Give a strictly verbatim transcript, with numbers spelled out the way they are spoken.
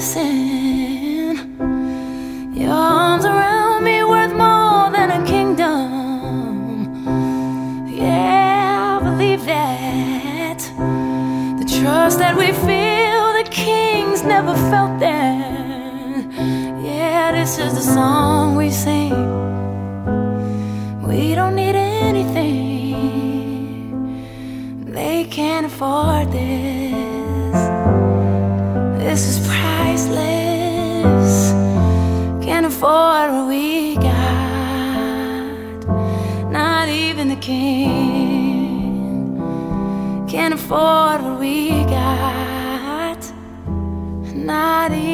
listen. Your arms around me worth more than a kingdom. Yeah, I believe that. The trust that we feel, the kings never felt that. Yeah, this is the song we sing. We don't need anything. They can't afford this. This is priceless. Can't afford what we got. Not even the king can't afford what we got. Not even